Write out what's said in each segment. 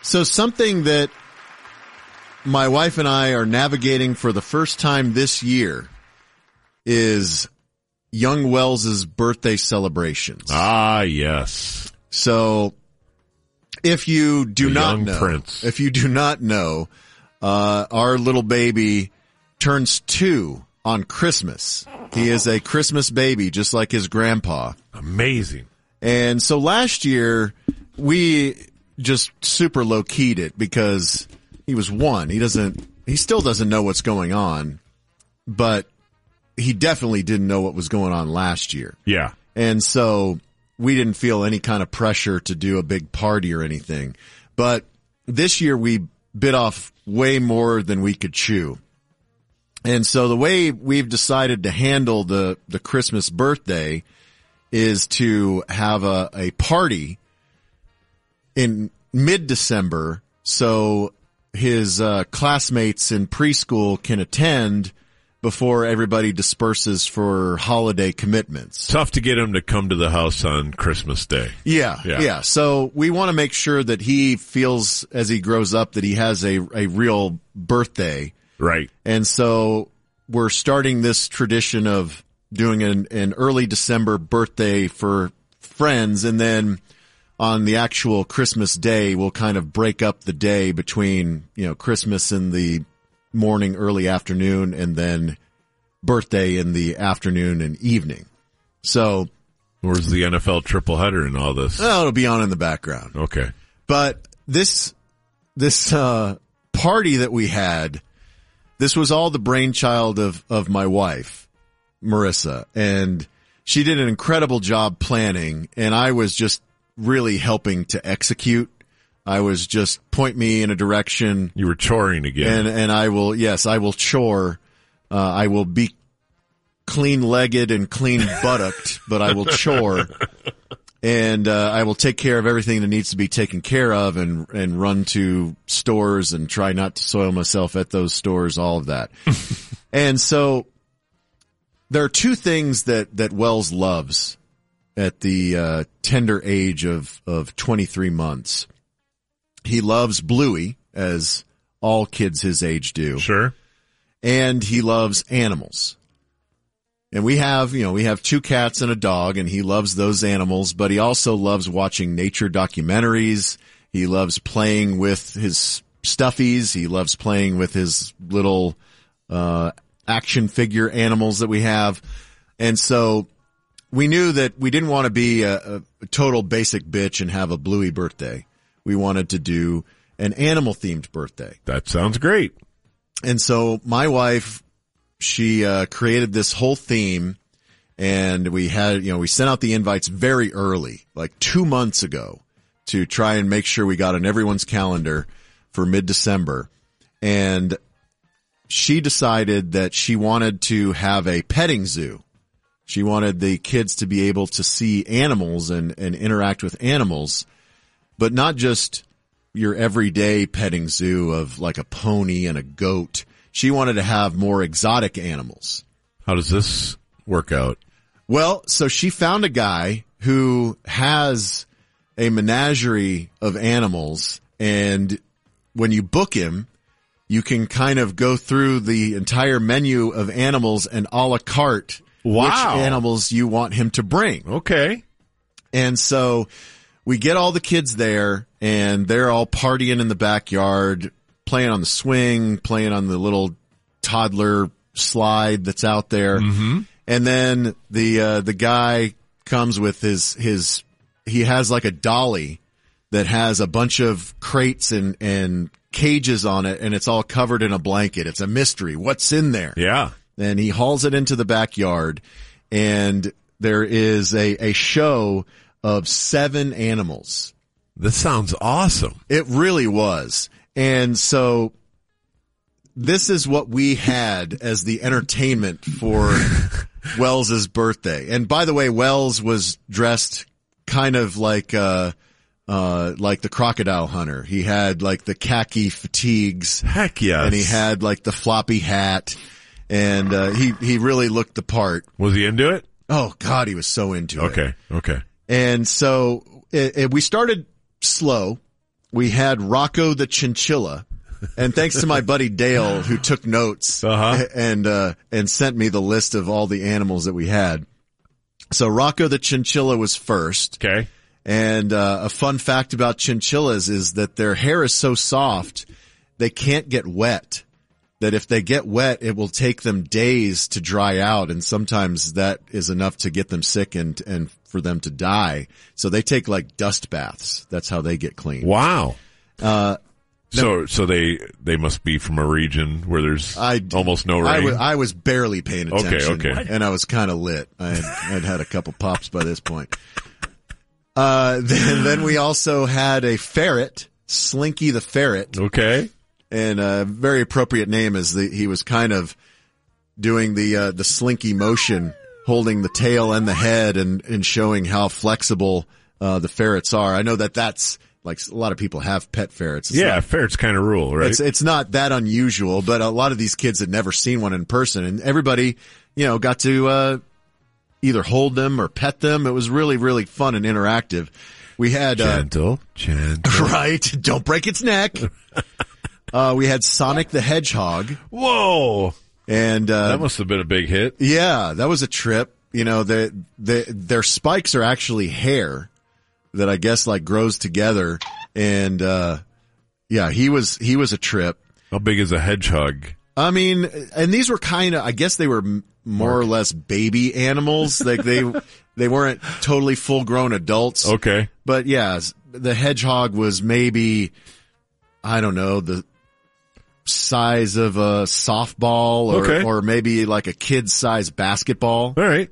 So something that my wife and I are navigating for the first time this year is young Wells's birthday celebrations. Ah, yes. So if you do not know, Prince. if you do not know, our little baby turns 2 on Christmas. He is a Christmas baby, just like his grandpa. Amazing. And so last year we just super low-keyed it because he was 1. He still doesn't know what's going on, but he definitely didn't know what was going on last year. Yeah. And so we didn't feel any kind of pressure to do a big party or anything. But this year we bit off way more than we could chew. And so the way we've decided to handle the Christmas birthday is to have a party in mid-December so his classmates in preschool can attend before everybody disperses for holiday commitments. Tough to get him to come to the house on Christmas Day. Yeah. So we want to make sure that he feels as he grows up that he has a real birthday. Right. And so we're starting this tradition of doing an early December birthday for friends, and then on the actual Christmas day, we'll kind of break up the day between, Christmas in the morning, early afternoon, and then birthday in the afternoon and evening. So where's the NFL triple header in all this? Oh, it'll be on in the background. Okay. But this party that we had, this was all the brainchild of my wife, Marissa, and she did an incredible job planning, and I was just really helping to execute. I was just point me in a direction. You were choring again. And I will chore. I will be clean-legged and clean-buttocked, but I will chore. And I will take care of everything that needs to be taken care of and run to stores and try not to soil myself at those stores, all of that. And so there are 2 things that Wells loves at the tender age of 23 months. He loves Bluey, as all kids his age do. Sure. And he loves animals. And we have 2 cats and a dog, and he loves those animals, but he also loves watching nature documentaries. He loves playing with his stuffies. He loves playing with his little action figure animals that we have. And so we knew that we didn't want to be a total basic bitch and have a Bluey birthday. We wanted to do an animal-themed birthday. That sounds great. And so my wife, she created this whole theme, and we sent out the invites very early, like 2 months ago, to try and make sure we got on everyone's calendar for mid-December. And she decided that she wanted to have a petting zoo. She wanted the kids to be able to see animals and interact with animals, but not just your everyday petting zoo of like a pony and a goat. She wanted to have more exotic animals. How does this work out? Well, so she found a guy who has a menagerie of animals, and when you book him, you can kind of go through the entire menu of animals and a la carte which animals you want him to bring. Okay. And so we get all the kids there, and they're all partying in the backyard, playing on the swing, playing on the little toddler slide that's out there. Mm-hmm. And then the guy comes with he has like a dolly that has a bunch of crates and cages on it, and it's all covered in a blanket. It's a mystery. What's in there? Yeah. And he hauls it into the backyard, and there is a show of 7 animals. This sounds awesome. It really was. And so this is what we had as the entertainment for Wells's birthday. And by the way, Wells was dressed kind of like the crocodile hunter. He had like the khaki fatigues. Heck yes. And he had like the floppy hat. And he really looked the part. Was he into it? Oh, God, he was so into it. Okay. And so we started slow, we had Rocco the chinchilla. And thanks to my buddy Dale, who took notes and sent me the list of all the animals that we had. So Rocco the chinchilla was first. Okay. And a fun fact about chinchillas is that their hair is so soft, they can't get wet. That if they get wet, it will take them days to dry out, and sometimes that is enough to get them sick and for them to die. So they take like dust baths. That's how they get clean. Wow. So they must be from a region where there's almost no rain. I was barely paying attention. Okay. And I was kind of lit. I'd had a couple pops by this point. Then we also had a ferret, Slinky the ferret. Okay. And a very appropriate name is he was kind of doing the slinky motion, holding the tail and the head and showing how flexible, the ferrets are. I know that's like a lot of people have pet ferrets. Ferrets kind of rule, right? It's not that unusual, but a lot of these kids had never seen one in person, and everybody, got to, either hold them or pet them. It was really, really fun and interactive. We had, gentle. Right. Don't break its neck. We had Sonic the Hedgehog. Whoa. And, that must have been a big hit. Yeah, that was a trip. Their spikes are actually hair that I guess like grows together. And, he was a trip. How big is a hedgehog? I mean, and these were I guess they were more or less baby animals. Like they weren't totally full grown adults. Okay. But yeah, the hedgehog was maybe, I don't know, the size of a softball or maybe like a kid's size basketball. All right.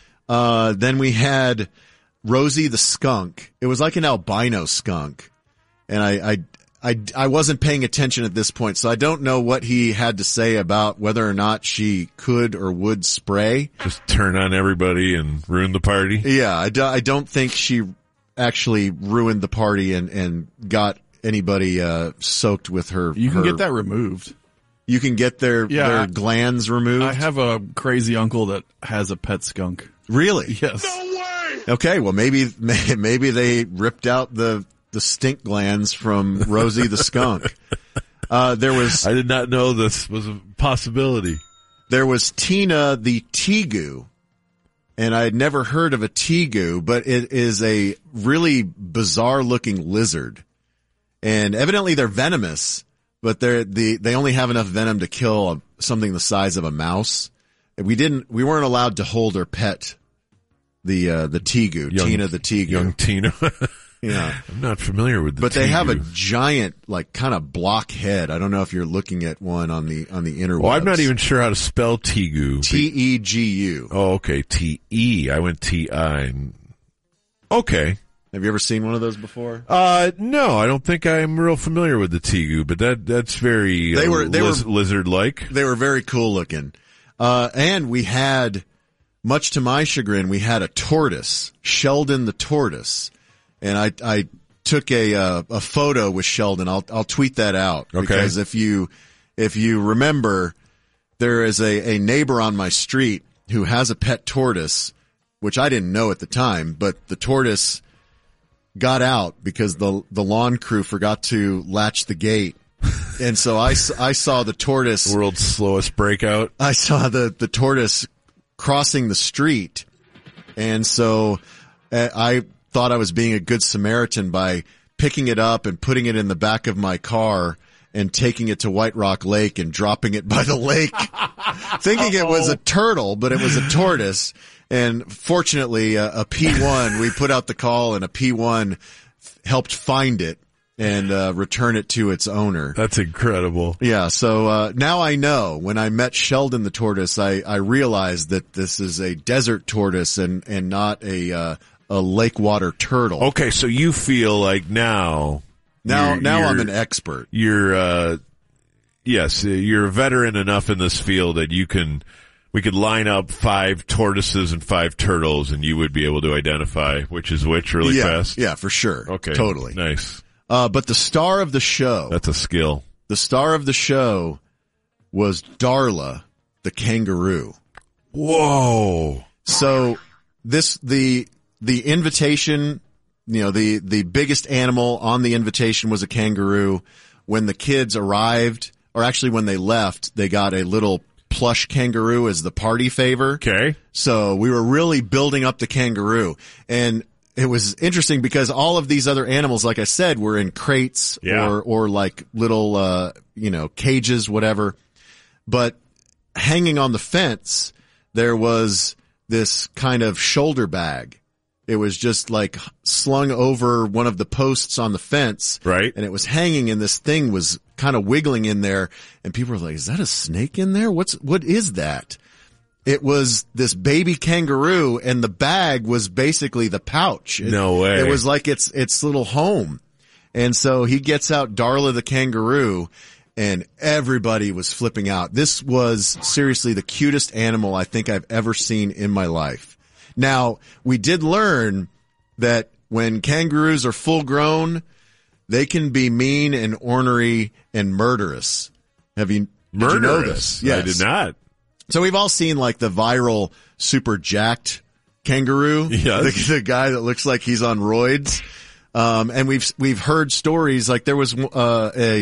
Then we had Rosie the skunk. It was like an albino skunk. And I wasn't paying attention at this point, so I don't know what he had to say about whether or not she could or would spray. Just turn on everybody and ruin the party? Yeah, I don't think she actually ruined the party and got anybody soaked with her. You can get that removed. You can get their glands removed? I have a crazy uncle that has a pet skunk. Really? Yes. No way! Okay, well maybe they ripped out the stink glands from Rosie the skunk. I did not know this was a possibility. There was Tina the tegu, and I had never heard of a tegu, but it is a really bizarre looking lizard. And evidently they're venomous, but they only have enough venom to kill something the size of a mouse. We weren't allowed to hold or pet the tegu, Tina the tegu. Young Tina. Yeah. I'm not familiar with the But tegu. they have a giant, like, kind of block head. I don't know if you're looking at one on the interwebs. Well, I'm not even sure how to spell tegu. Tegu. Oh, okay. T-E. I went T-I. Okay. Have you ever seen one of those before? No, I don't think I'm real familiar with the tegu, but that's very lizard-like. They were very cool looking. And we had, much to my chagrin, we had a tortoise, Sheldon the tortoise. And I took a photo with Sheldon. I'll tweet that out. Okay. Because if you remember, there is a neighbor on my street who has a pet tortoise, which I didn't know at the time, but the tortoise got out because the lawn crew forgot to latch the gate. And so I saw the tortoise. World's slowest breakout. I saw the tortoise crossing the street. And so I thought I was being a good Samaritan by picking it up and putting it in the back of my car and taking it to White Rock Lake and dropping it by the lake, thinking it was a turtle, but it was a tortoise. And fortunately, a P1, we put out the call and a P1 helped find it and return it to its owner. That's incredible. Yeah, so now I know. When I met Sheldon the tortoise, I realized that this is a desert tortoise and not a lake water turtle. Okay, so you feel like now I'm an expert. You're you're a veteran enough in this field that we could line up 5 tortoises and 5 turtles and you would be able to identify which is which really fast. Yeah, for sure. Okay. Totally. Nice. But the star of the show. That's a skill. The star of the show was Darla, the kangaroo. Whoa. So the invitation the biggest animal on the invitation was a kangaroo. When the kids arrived, or actually when they left, they got a little plush kangaroo as the party favor. Okay. So we were really building up the kangaroo. And it was interesting because all of these other animals, like I said, were in crates or like little, cages, whatever. But hanging on the fence, there was this kind of shoulder bag. It was just like slung over one of the posts on the fence. Right. And it was hanging and this thing was kind of wiggling in there. And people were like, is that a snake in there? What is that? It was this baby kangaroo and the bag was basically the pouch. No way. It was like its little home. And so he gets out Darla the kangaroo and everybody was flipping out. This was seriously the cutest animal I think I've ever seen in my life. Now, we did learn that when kangaroos are full grown, they can be mean and ornery and murderous. Did you know this? Yes. I did not. So we've all seen like the viral super jacked kangaroo. Yes. The guy that looks like he's on roids. And we've heard stories like there was a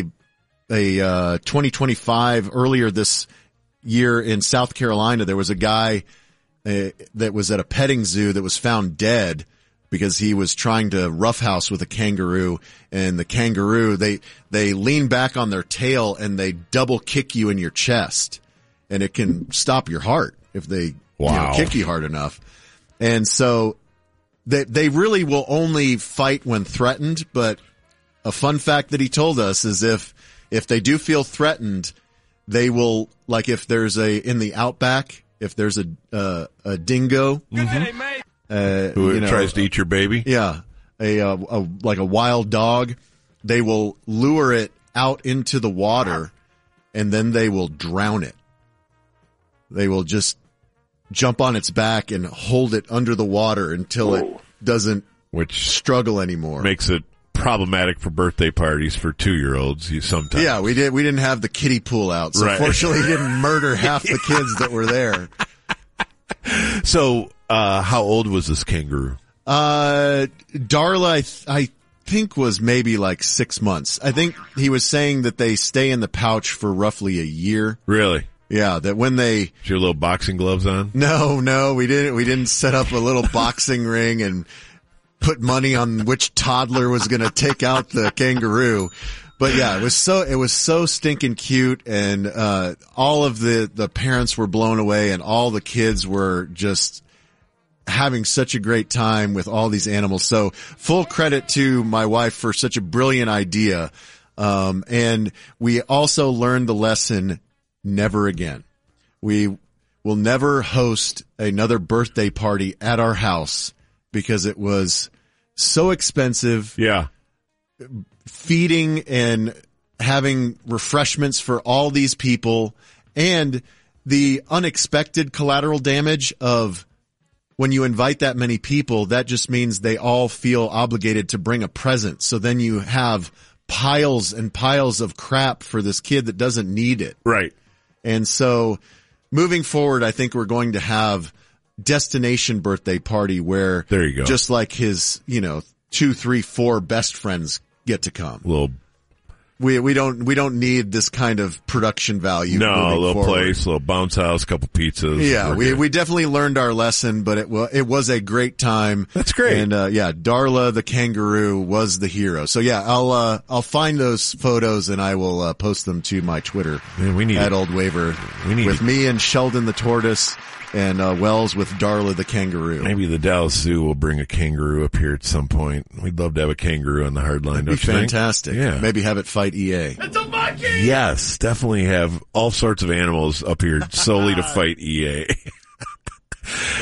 2025 earlier this year in South Carolina. There was a guy that was at a petting zoo that was found dead because he was trying to roughhouse with a kangaroo, and the kangaroo, they lean back on their tail and they double kick you in your chest, and it can stop your heart if they kick you hard enough. And so they really will only fight when threatened. But a fun fact that he told us is if they do feel threatened, they will, like if there's in the outback, if there's a dingo who tries to eat your baby, like a wild dog, they will lure it out into the water and then they will drown it. They will just jump on its back and hold it under the water until it doesn't struggle anymore. Makes it problematic for birthday parties for 2-year-olds sometimes. Yeah, we didn't have the kiddie pool out, so fortunately he didn't murder half the kids that were there. So, how old was this kangaroo? Darla, I think was maybe like 6 months. I think he was saying that they stay in the pouch for roughly a year. Really? Yeah, that when they... Did you have little boxing gloves on? No, we didn't. We didn't set up a little boxing ring and put money on which toddler was going to take out the kangaroo. But yeah, it was so stinking cute, and all of the parents were blown away, and all the kids were just having such a great time with all these animals. So full credit to my wife for such a brilliant idea. And we also learned the lesson, never again. We will never host another birthday party at our house because it was so expensive. Yeah. Feeding and having refreshments for all these people, and the unexpected collateral damage of when you invite that many people, that just means they all feel obligated to bring a present. So then you have piles and piles of crap for this kid that doesn't need it. Right. And so moving forward, I think we're going to have destination birthday party where there you go. Just like his, 2, 3, 4 best friends get to come. We don't need this kind of production value. No, a little forward. place, a little bounce house, couple pizzas. Yeah, we definitely learned our lesson, but it was a great time. That's great. And Darla the kangaroo was the hero. So yeah, I'll find those photos and I will post them to my Twitter. Man, we need at Old Waver with me and Sheldon the tortoise. And Wells with Darla the kangaroo. Maybe the Dallas Zoo will bring a kangaroo up here at some point. We'd love to have a kangaroo on the hard line. That'd be fantastic. Yeah. Maybe have it fight EA. It's a monkey! Yes, definitely have all sorts of animals up here solely to fight EA.